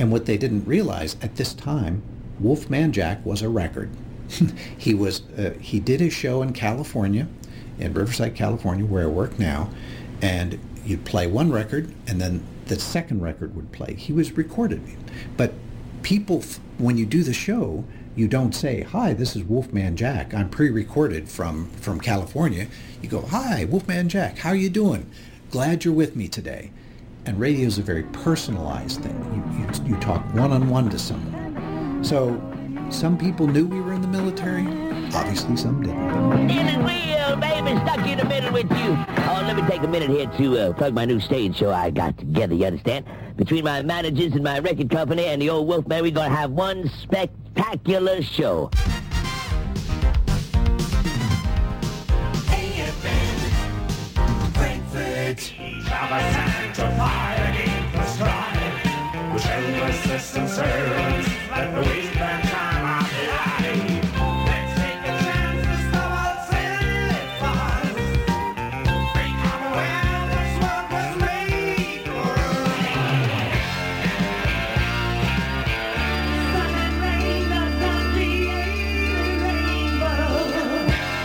And what they didn't realize at this time, Wolfman Jack was a record. He did his show in California, in Riverside, California, where I work now, and you'd play one record, and then the second record would play. He was recorded. But people, when you do the show, you don't say, "Hi, this is Wolfman Jack. I'm pre-recorded from California." You go, "Hi, Wolfman Jack. How are you doing? Glad you're with me today." And radio is a very personalized thing. You talk one-on-one to someone. So some people knew we were in the military. Obviously, some didn't. Steering wheel, baby, stuck in the middle with you. Oh, let me take a minute here to plug my new stage show I got together, you understand? Between my managers and my record company and the old Wolfman, we're going to have one spectacular show. AFN Frankfurt. Never sanctified against the strife. We shall resist and serve. Let the wasteland time out the eye. Let's take a chance to stop our silly fun. Become aware that's what was made for us. Sun and rain does not create a rainbow.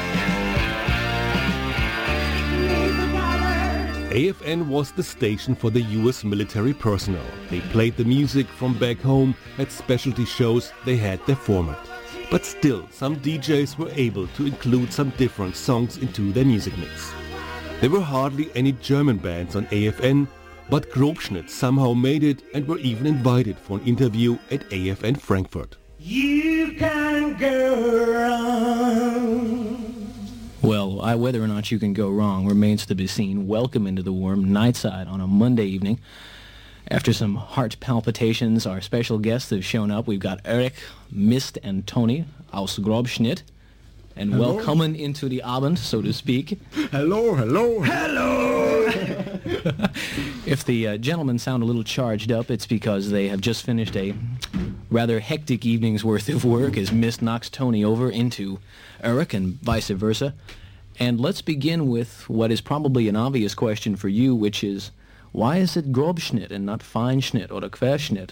Neath the colors. AFN was the station for the US military personnel. They played the music from back home at specialty shows. They had their format. But still, some DJs were able to include some different songs into their music mix. There were hardly any German bands on AFN, but Grobschnitt somehow made it and were even invited for an interview at AFN Frankfurt. You can go wrong. Well, whether or not you can go wrong remains to be seen. Welcome into the warm Nightside on a Monday evening. After some heart palpitations, our special guests have shown up. We've got Eric, Mist, and Tony aus Grobschnitt. And Hello. welcome into the Abend, so to speak. Hello, hello, Hello! If the gentlemen sound a little charged up, it's because they have just finished a rather hectic evening's worth of work as Mist knocks Tony over into Eric and vice versa. And let's begin with what is probably an obvious question for you, which is, why is it Grobschnitt and not Feinschnitt or Querschnitt?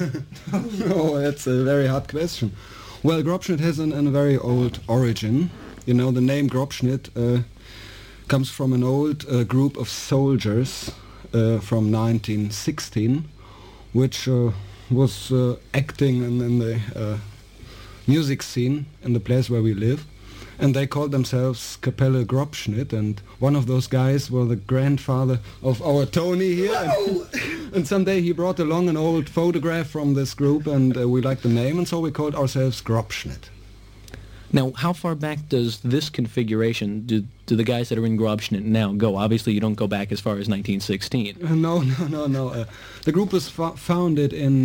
Oh, that's a very hard question. Well, Grobschnitt has a very old origin. You know, the name Grobschnitt comes from an old group of soldiers from 1916, which was acting in the music scene in the place where we live. And they called themselves Kapelle Grobschnitt, and one of those guys was the grandfather of our Tony here. And someday he brought along an old photograph from this group, and we liked the name, and so we called ourselves Grobschnitt. Now, how far back does this configuration, do the guys that are in Grobschnitt now go? Obviously, you don't go back as far as 1916. No. The group was founded in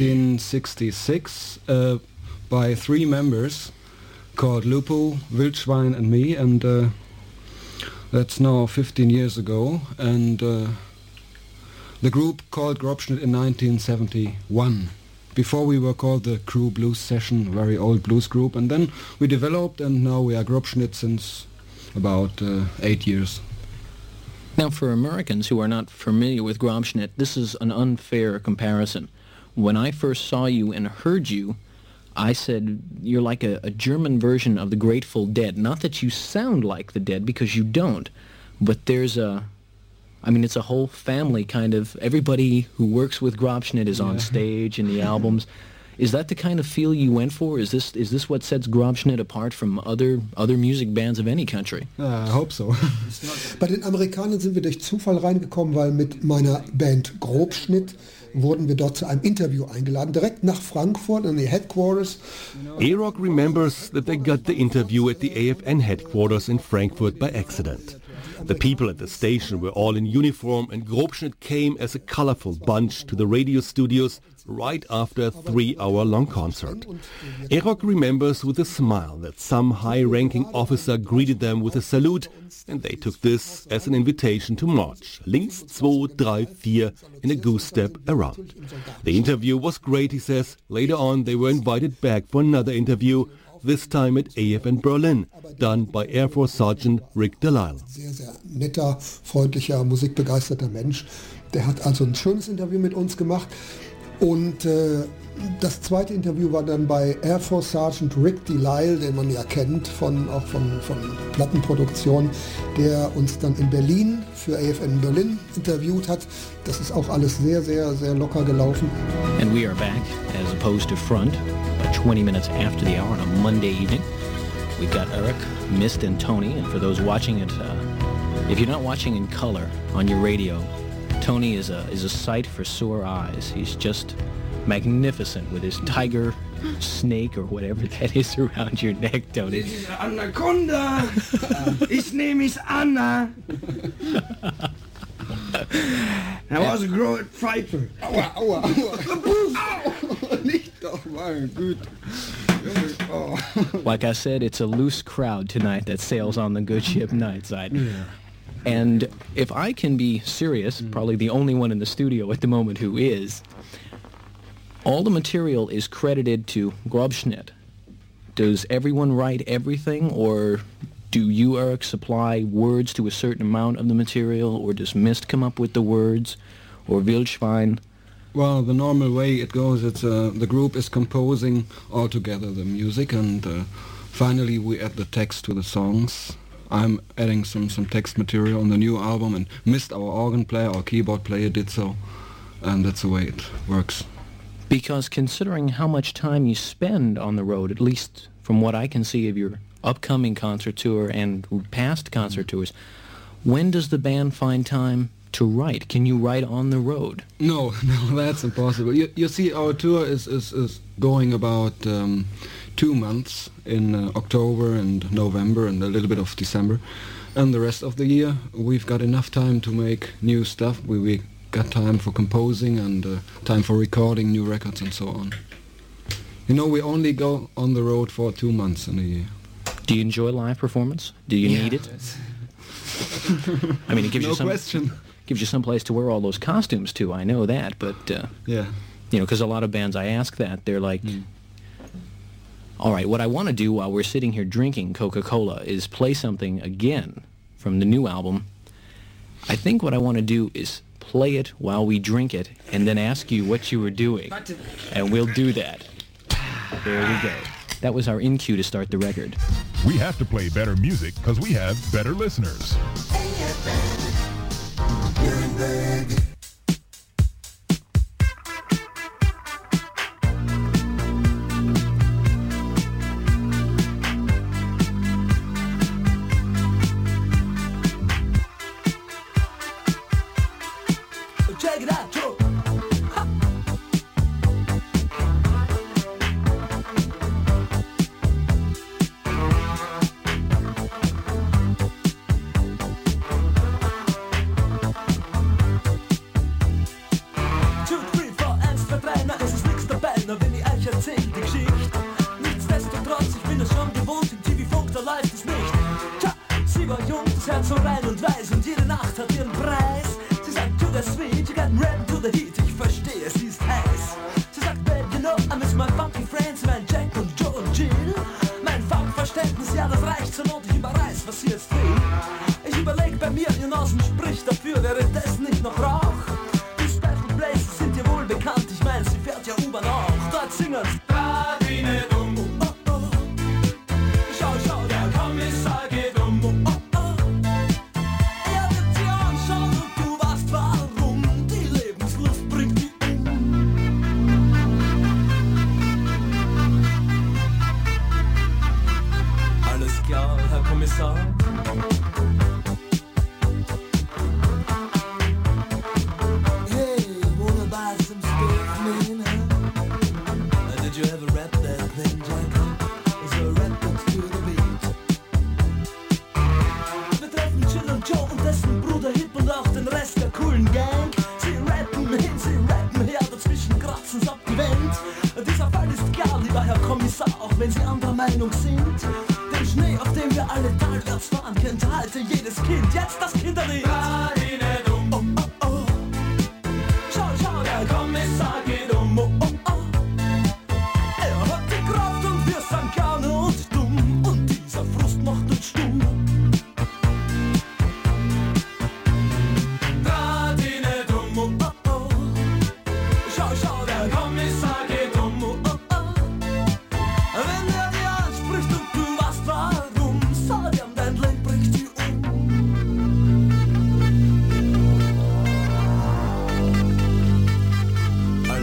1966 by three members called Lupo, Wildschwein and me, and that's now 15 years ago. And the group called Grobschnitt in 1971. Before we were called the Crew Blues Session, a very old blues group, and then we developed, and now we are Grobschnitt since about 8 years. Now, for Americans who are not familiar with Grobschnitt, this is an unfair comparison. When I first saw you and heard you, I said you're like a German version of the Grateful Dead. Not that you sound like the Dead, because you don't, but there's it's a whole family kind of, everybody who works with Grobschnitt is on stage in the albums. Is that the kind of feel you went for? Is this what sets Grobschnitt apart from other music bands of any country? I hope so. Bei den Amerikanern sind wir durch Zufall reingekommen, weil mit meiner Band Grobschnitt wurden wir dort zu einem Interview eingeladen, direkt nach Frankfurt in the headquarters. A-Rock remembers that they got the interview at the AFN headquarters in Frankfurt by accident. The people at the station were all in uniform, and Grobschnitt came as a colorful bunch to the radio studios right after a 3-hour-long concert. A-Rock remembers with a smile that some high-ranking officer greeted them with a salute, and they took this as an invitation to march, links 2, 3, 4, in a goose step around. The interview was great, he says. Later on, they were invited back for another interview, this time at AFN Berlin, done by Air Force Sergeant Rick Delisle. Sehr, sehr netter, freundlicher, musikbegeisterter Mensch. Der hat also ein schönes Interview mit uns gemacht. Und das zweite Interview war dann bei Air Force Sergeant Rick Delisle, den man ja kennt, auch von Plattenproduktion, der uns dann in Berlin für AFN Berlin interviewt hat. Das ist auch alles sehr, sehr, sehr locker gelaufen. And we are back, as opposed to front, about 20 minutes after the hour on a Monday evening. We've got Eric, Mist, and Tony, and for those watching it, if you're not watching in color on your radio, Tony is a sight for sore eyes. He's just magnificent with his tiger snake or whatever that is around your neck, Tony. This is Anaconda. His name is Anna. I was a great fighter. Aua, aua, aua. Nicht doch, mein Gott. Oh. Like I said, it's a loose crowd tonight that sails on the good ship Nightside. Yeah. And if I can be serious, probably the only one in the studio at the moment who is, all the material is credited to Grobschnitt. Does everyone write everything, or do you, Eric, supply words to a certain amount of the material, or does Mist come up with the words, or Wildschwein? Well, the normal way it goes, it's the group is composing all together the music, and finally we add the text to the songs. I'm adding some text material on the new album, and Mist, our organ player, our keyboard player, did so, and that's the way it works. Because considering how much time you spend on the road, at least from what I can see of your upcoming concert tour and past concert tours, when does the band find time to write? Can you write on the road? No, that's impossible. You see, our tour is going about 2 months in October and November and a little bit of December. And the rest of the year, we've got enough time to make new stuff. We got time for composing and time for recording new records and so on. You know, we only go on the road for 2 months in a year. Do you enjoy live performance? Do you need it? I mean, it gives gives you some place to wear all those costumes too. I know that, but yeah, you know, because a lot of bands I ask that, they're like, all right, what I want to do while we're sitting here drinking Coca-Cola is play something again from the new album. I think what I want to do is play it while we drink it and then ask you what you were doing, and we'll do that. There we go. That was our in cue to start the record. We have to play better music because we have better listeners. Check it out, Joe. Herz so rein und weiß und jede Nacht hat ihren Preis. Sie sagt, to the sweet, you got rap to the heat. Ich verstehe, sie ist heiß. Sie sagt, babe, you know, I miss my funky friends, mein Jack und Joe und Jill. Mein Funkverständnis, ja, das reicht zur Not, ich überreiß, was sie jetzt will. Ich überleg bei mir, ihr Nasen spricht dafür, wäre das nicht noch Rauch? Die Special Places sind dir wohl bekannt, ich mein, sie fährt ja U-Bahn auch. Dort singen's Radine dumm. Oh, oh, oh. Schau, schau, der Kommissar geht um. Oh, oh. Kommissar. Hey, wanna buy some stuff, man? Huh? Did you ever rap that thing, Jack? Is there a rap that's to the beat? Wir treffen Jill und Joe und dessen Bruder Hip und auch den Rest der coolen Gang. Sie rappen hin, sie rappen her, dazwischen kratzen's ab die Wand. Dieser Fall ist klar, lieber Herr Kommissar, auch wenn Sie anderer Meinung sind. Den Schnee, auf dem wir alle talwärts fahren, kennt heute jedes Kind. Jetzt das Kinderlied. Radine dumm. Oh, oh, oh. Schau, schau, der Kommissar geht um. Oh, oh, oh. Er hat die Kraft und wir sind gerne und dumm. Und dieser Frust macht uns stumm. Radine dumm. Oh, oh, oh. Schau, schau, der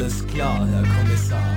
Alles klar, Herr Kommissar.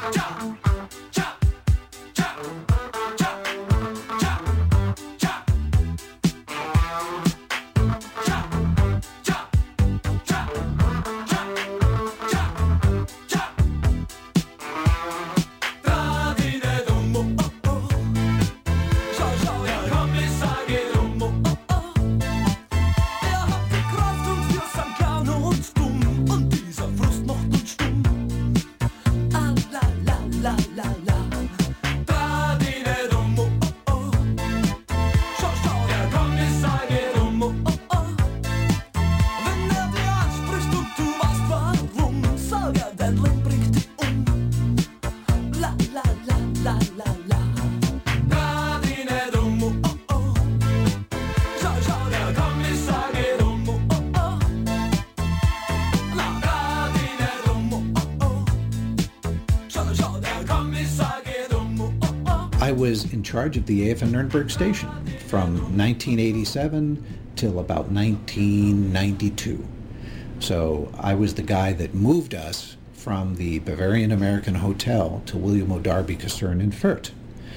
I was in charge of the AFN Nuremberg station from 1987 till about 1992. So I was the guy that moved us from the Bavarian American Hotel to William O. Darby Kaserne in Fürth.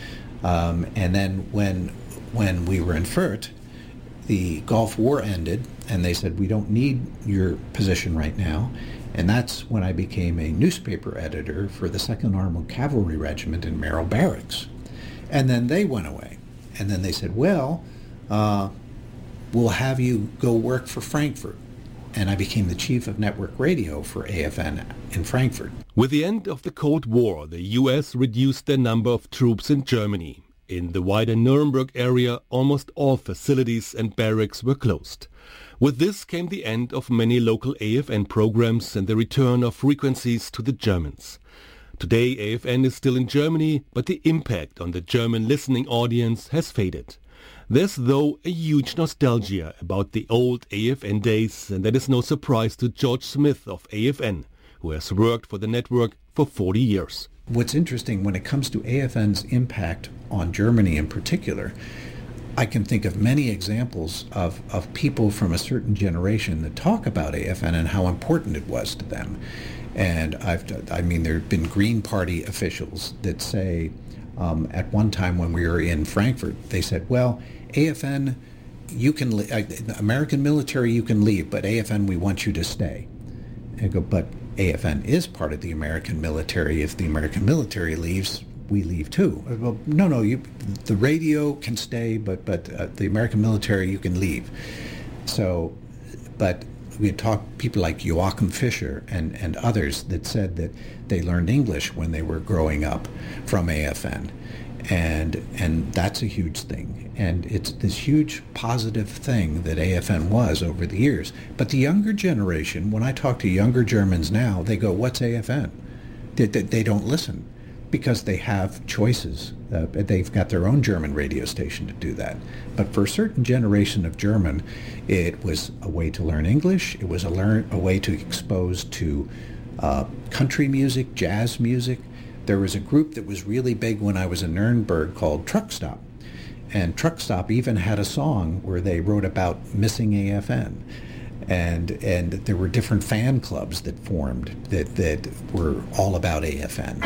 And then when we were in Fürth, the Gulf War ended, and they said, we don't need your position right now. And that's when I became a newspaper editor for the 2nd Armored Cavalry Regiment in Merrill Barracks. And then they went away. And then they said, well, we'll have you go work for Frankfurt. And I became the chief of network radio for AFN in Frankfurt. With the end of the Cold War, the US reduced their number of troops in Germany. In the wider Nuremberg area, almost all facilities and barracks were closed. With this came the end of many local AFN programs and the return of frequencies to the Germans. Today AFN is still in Germany, but the impact on the German listening audience has faded. There's though a huge nostalgia about the old AFN days, and that is no surprise to George Smith of AFN, who has worked for the network for 40 years. What's interesting when it comes to AFN's impact on Germany in particular, I can think of many examples of people from a certain generation that talk about AFN and how important it was to them. And there have been Green Party officials that say, at one time when we were in Frankfurt, they said, well, AFN, you can American military, you can leave, but AFN, we want you to stay. And I go, but AFN is part of the American military. If the American military leaves, we leave too. Well, no, the radio can stay, but the American military, you can leave. So, but we talked people like Joachim Fischer and others that said that they learned English when they were growing up from AFN. And that's a huge thing. And it's this huge positive thing that AFN was over the years. But the younger generation, when I talk to younger Germans now, they go, what's AFN? They don't listen because they have choices. They've got their own German radio station to do that. But for a certain generation of German, it was a way to learn English. It was a way to expose to country music, jazz music. There was a group that was really big when I was in Nuremberg called Truck Stop. And Truck Stop even had a song where they wrote about missing AFN. And there were different fan clubs that formed that were all about AFN.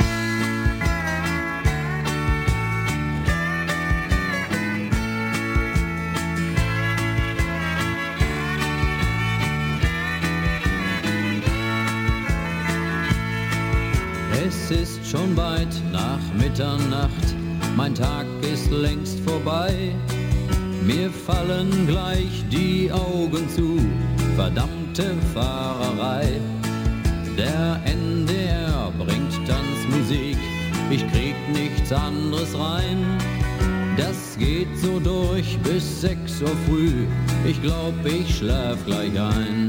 Es ist schon weit nach Mitternacht, mein Tag ist längst vorbei. Mir fallen gleich die Augen zu, verdammte Fahrerei. Der NDR bringt Tanzmusik, ich krieg nichts anderes rein. Das geht so durch bis 6 Uhr früh, ich glaub, ich schlaf gleich ein.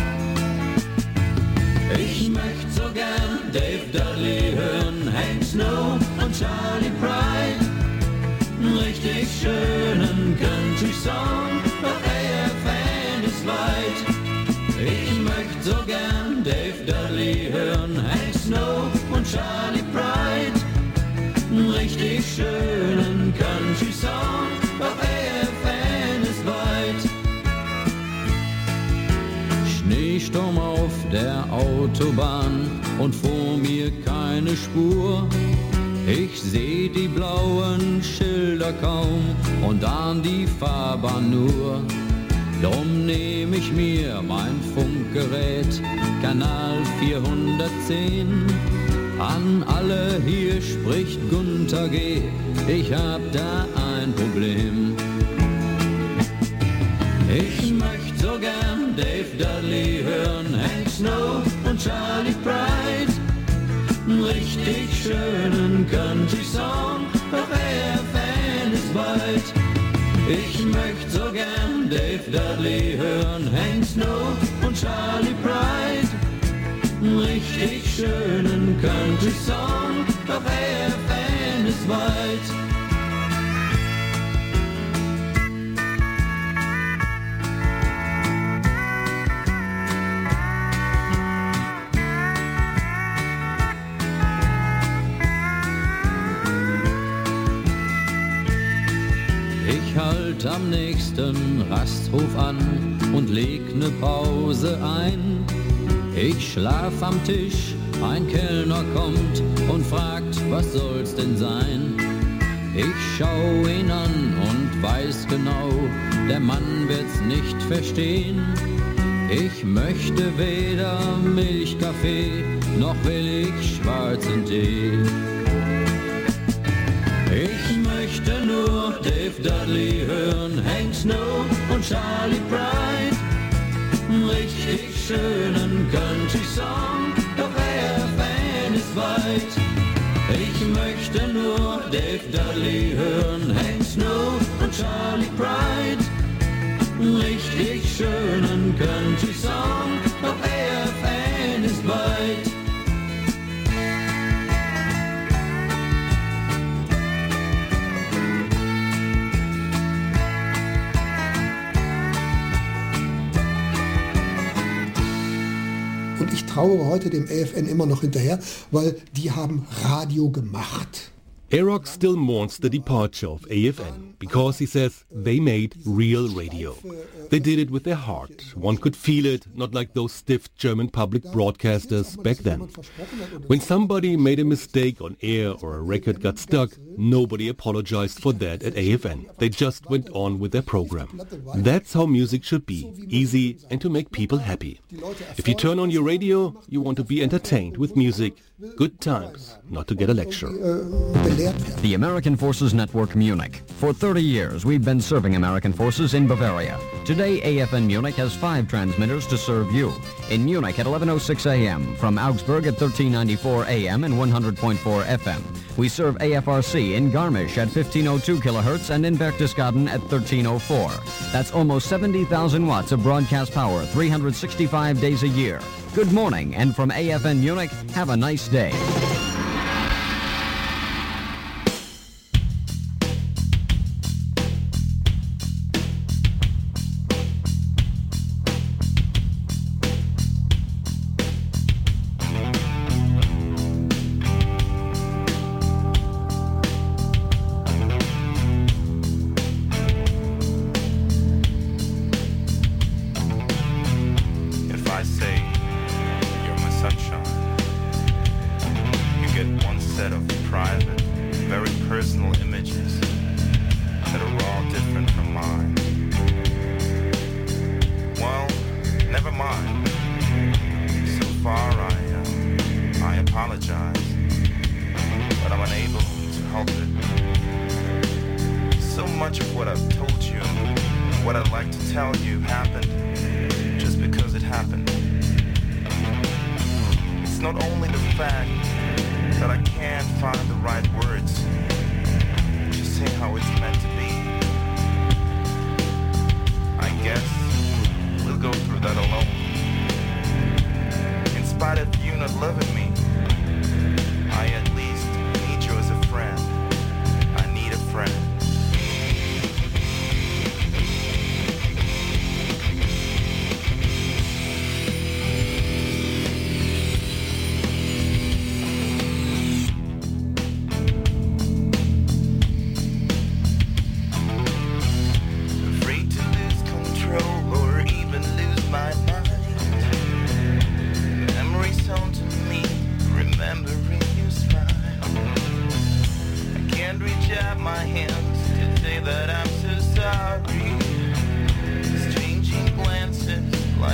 Ich möchte so gern Dave Dudley hören, Hank Snow und Charlie Pride. Richtig schönen Country-Song, doch AFN ist weit. Ich möchte so gern Dave Dudley hören, Hank Snow und Charlie Pride. Richtig schönen Country-Song, doch AFN ist weit. Schneesturm auf der Autobahn, und vor mir keine Spur. Ich seh die blauen Schilder kaum und ahn die Fahrbahn nur. Drum nehm ich mir mein Funkgerät, Kanal 410. An alle, hier spricht Gunter G., ich hab da ein Problem. Ich möcht so gern Dave Dudley hören, Hank Snow und Charlie Pride. Einen richtig schönen Country-Song, doch AFN ist weit. Ich möcht so gern Dave Dudley hören, Hank Snow und Charlie Pride. Einen richtig schönen Country-Song, doch AFN ist weit. Ich halt am nächsten Rasthof an und leg ne Pause ein. Ich schlaf am Tisch, ein Kellner kommt und fragt, was soll's denn sein? Ich schau ihn an und weiß genau, der Mann wird's nicht verstehen. Ich möchte weder Milchkaffee, noch will ich schwarzen Tee. Ich möchte nur Dave Dudley hören, Hank Snow und Charlie Pride. Einen richtig schönen Country-Song, doch AFN ist weit. Ich möchte nur Dave Dudley hören, Hank Snow und Charlie Pride. Einen richtig schönen Country-Song, doch AFN ist weit. Und ich traue heute dem AFN immer noch hinterher, weil die haben Radio gemacht. Arox still mourns the departure of AFN because he says they made real radio. They did it with their heart. One could feel it, not like those stiff German public broadcasters back then. When somebody made a mistake on air or a record got stuck, nobody apologized for that at AFN. They just went on with their program. That's how music should be, easy and to make people happy. If you turn on your radio, you want to be entertained with music. Good times, not to get a lecture. The American Forces Network Munich. For 30 years, we've been serving American forces in Bavaria. Today, AFN Munich has 5 transmitters to serve you. In Munich at 11:06 a.m., from Augsburg at 1394 a.m. and 100.4 FM. We serve AFRC in Garmisch at 1502 kilohertz and in Berchtesgaden at 1304. That's almost 70,000 watts of broadcast power, 365 days a year. Good morning, and from AFN Munich, have a nice day.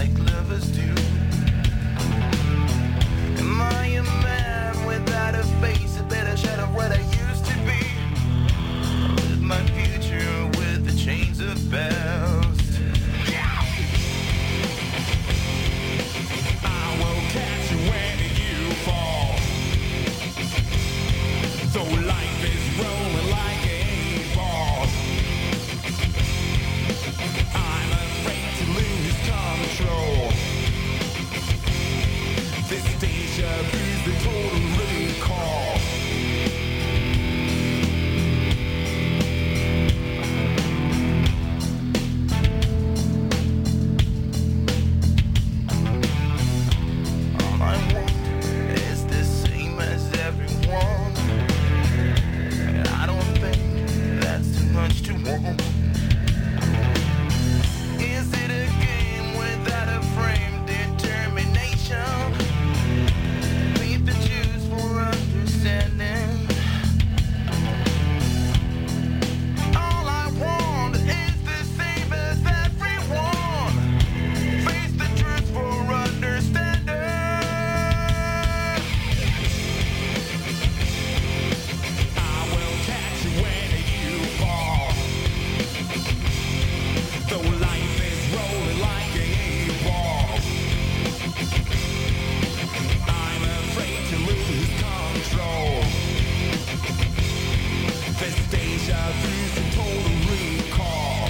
like lovers do. Am I a man without a face, a better shadow of what I used to be? I live my future with the chains of bells. I will catch you when you fall. Though life is rolling like a ball, I'm afraid to lose control. This deja vu's the total recall. All I want is the same as everyone, and I don't think that's too much to want. Is it a game without a frame? Determination, leave the choose for understanding. All I want is the same as everyone. Face the truth for understanding. I will catch you when you fall. Though life is rolling like a ball, I'm afraid to lose control. This deja vu's a total recall.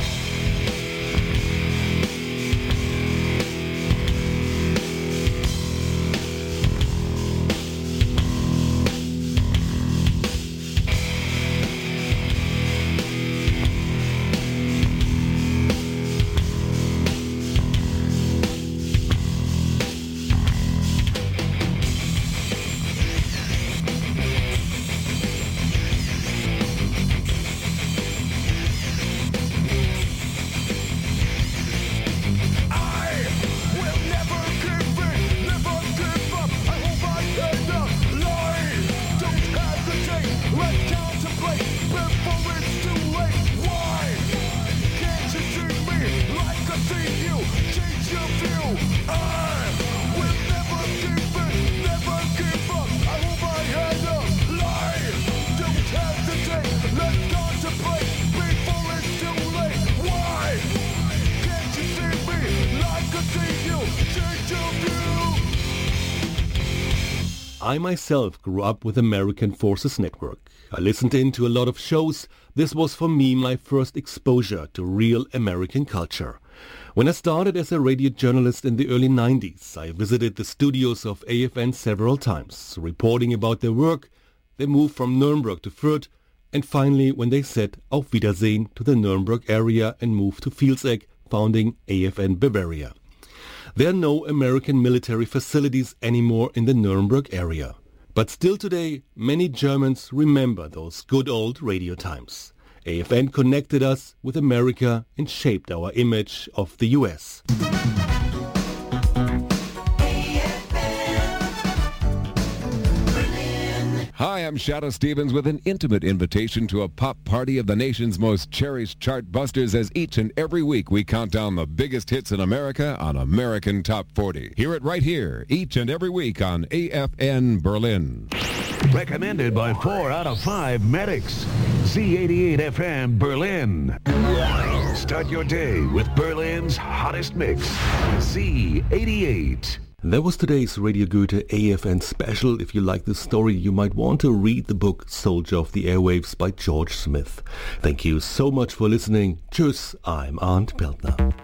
I myself grew up with American Forces Network. I listened in to a lot of shows. This was for me my first exposure to real American culture. When I started as a radio journalist in the early 90s, I visited the studios of AFN several times, reporting about their work, their move from Nuremberg to Fürth, and finally when they said Auf Wiedersehen to the Nuremberg area and moved to Vilseck, founding AFN Bavaria. There are no American military facilities anymore in the Nuremberg area. But still today, many Germans remember those good old radio times. AFN connected us with America and shaped our image of the US. Hi, I'm Shadow Stevens with an intimate invitation to a pop party of the nation's most cherished chart busters as each and every week we count down the biggest hits in America on American Top 40. Hear it right here, each and every week on AFN Berlin. Recommended by 4 out of 5 medics. Z88 FM Berlin. Start your day with Berlin's hottest mix. Z88. That was today's Radio Goethe AFN special. If you like this story, you might want to read the book Soldier of the Airwaves by George Smith. Thank you so much for listening. Tschüss, I'm Arndt Peltner.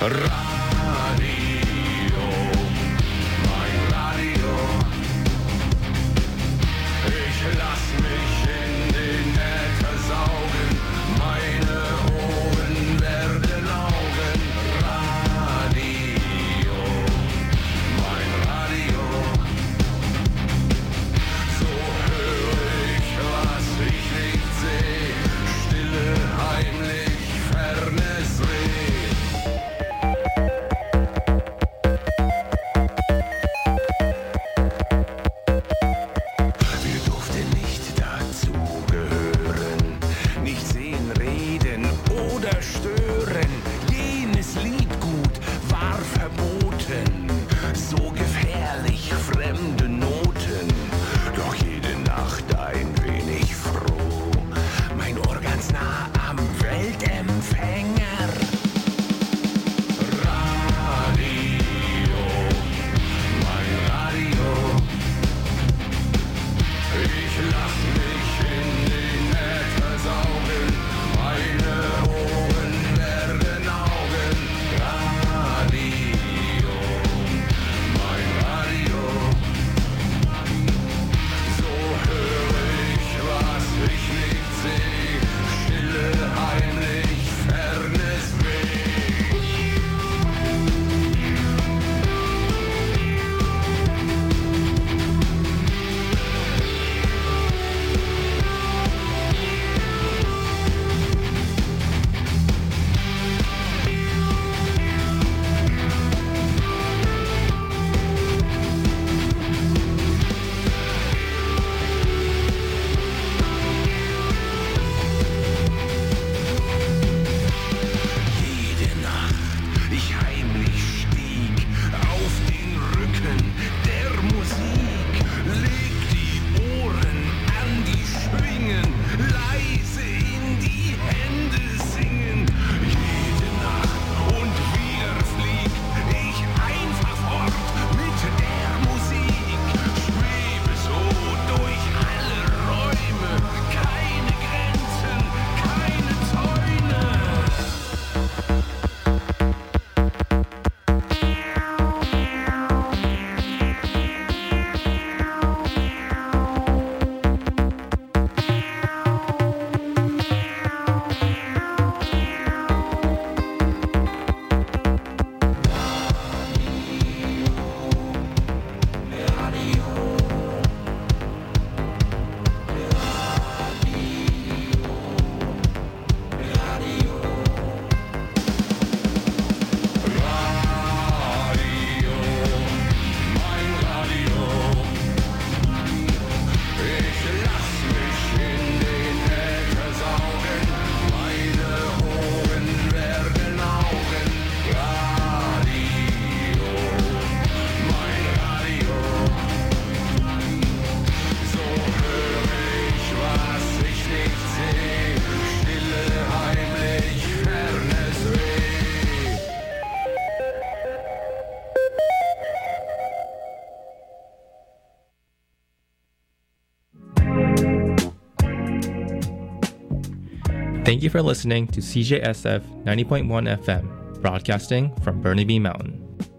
Thank you for listening to CJSF 90.1 FM, broadcasting from Burnaby Mountain.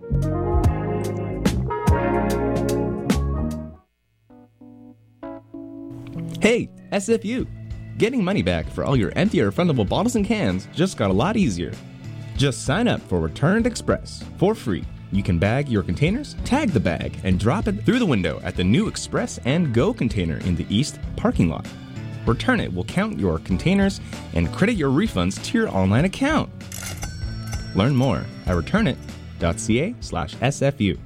Hey, SFU! Getting money back for all your empty or refundable bottles and cans just got a lot easier. Just sign up for Returned Express for free. You can bag your containers, tag the bag, and drop it through the window at the new Express and Go container in the East parking lot. Return It will count your containers and credit your refunds to your online account. Learn more at returnit.ca/SFU.